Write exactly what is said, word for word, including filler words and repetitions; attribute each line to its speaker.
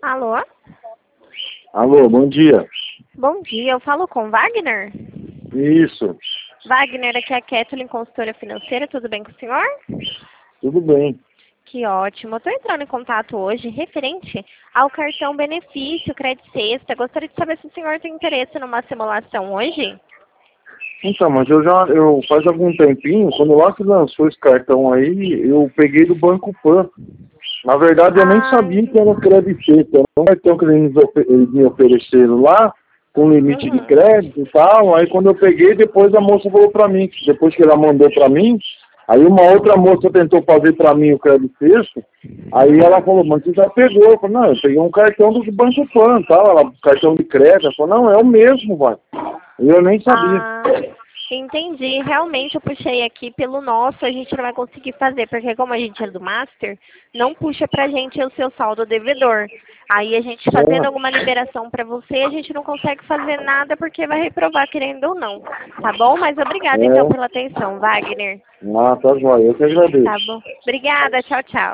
Speaker 1: Alô?
Speaker 2: Alô, bom dia.
Speaker 1: Bom dia, eu falo com Wagner?
Speaker 2: Isso,
Speaker 1: Wagner, aqui é a Kathleen, consultora financeira, tudo bem com o senhor?
Speaker 2: tudo bem.
Speaker 1: Que ótimo. Eu estou entrando em contato hoje referente ao cartão benefício Crédito Sexta. Gostaria de saber se o senhor tem interesse numa simulação hoje?
Speaker 2: Então, mas eu já, eu faz algum tempinho, quando lá que lançou esse cartão aí, eu peguei do Banco Pan. Na verdade, eu nem
Speaker 1: Ah,
Speaker 2: sabia que era crédito sexta. Era um cartão que eles me ofe- eles me ofereceram lá, com limite de
Speaker 1: uhum.
Speaker 2: crédito e tal. Aí quando eu peguei, depois a moça falou pra mim, que depois que ela mandou pra mim, aí uma outra moça tentou fazer pra mim o crédito sexta. Aí ela falou, mas você já pegou? Eu falei, não, eu peguei um cartão do Banco Pan, tal, ela, cartão de crédito. Ela falou, não, é o mesmo, vai. Eu nem sabia.
Speaker 1: Ah, entendi. Realmente eu puxei aqui pelo nosso, a gente não vai conseguir fazer, porque como a gente é do Master, não puxa pra gente o seu saldo devedor. Aí a gente fazendo
Speaker 2: É,
Speaker 1: alguma liberação pra você, a gente não consegue fazer nada porque vai reprovar querendo ou não. Tá bom? Mas obrigada então
Speaker 2: é.
Speaker 1: pela atenção, Wagner.
Speaker 2: Ah, tá joia, eu que
Speaker 1: Tá
Speaker 2: agradeço.
Speaker 1: bom. Obrigada, tchau, tchau.